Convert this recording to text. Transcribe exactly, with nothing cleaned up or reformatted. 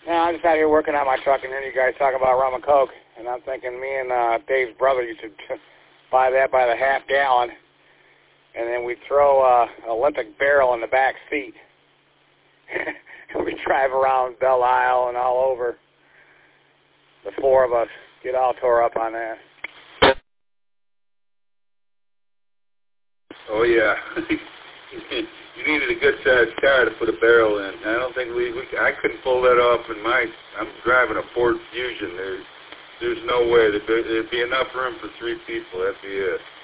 No, I'm just out here working on my truck and hearing you guys talking about rum and coke, and I'm thinking me and uh, Dave's brother used to buy that by the half gallon, and then we'd throw uh, an Olympic barrel in the back seat. And we'd drive around Belle Isle and all over. The four of us get all tore up on that. Oh, yeah. You needed a good-sized car to put a barrel in. I don't think we, we I couldn't pull that off in my, I'm driving a Ford Fusion. There's, there's no way. There'd be, there'd be enough room for three people. That'd be it.